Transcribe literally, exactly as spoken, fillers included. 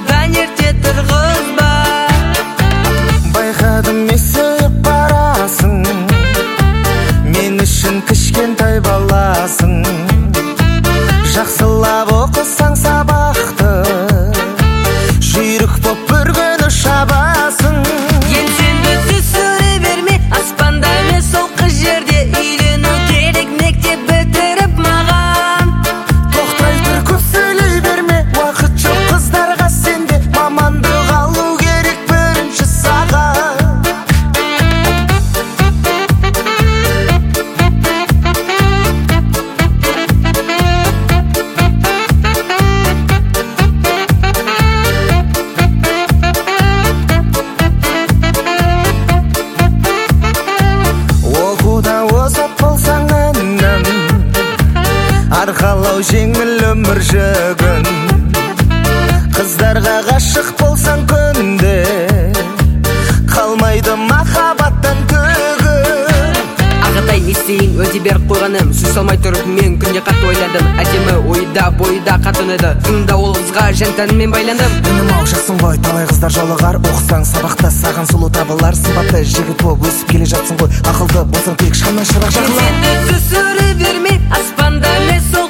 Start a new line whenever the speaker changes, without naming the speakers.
ерте тұрғызба.
Байқадым есіп барасың, мен үшін кішкентай баласың. Жақсылап оқысаң сабақты, жүйрік боп бір күні шабасың.
Еңсеңді түсіре берме, аспанда емес сол қыз жерде. Үйлену керек мектеп бітіріп маған.
Тоқтай тұр, көп сөйлей берме, уақыт жоқ қыздарға сенде. Мамандық алу керек бірінші саған. Оқуда озат болсаң інім, арқалау жеңіл өмір жүгін. Қыздарға ғашық болсаң күнде, қалмайды махаббаттан төгін.
Ағатай не істейін, өте беріп қойғаным. Сөз салмай тұрып мен күнде қатты ойладым. Әдемі ойда бойда қатты ұнайды. Күнде ол қызға жан тәніммен байландым.
Інім ау, жасың ғой, талай қыздар жолығар. Оқысаң сабақта саған сұлу табылар. Сымбатты жігіт боп өсіп келе жатсың ғой. Ақылды болсаң тек шамнан шырақ жағылар.
Еңсеңді түсіре берме, аспанда емес сол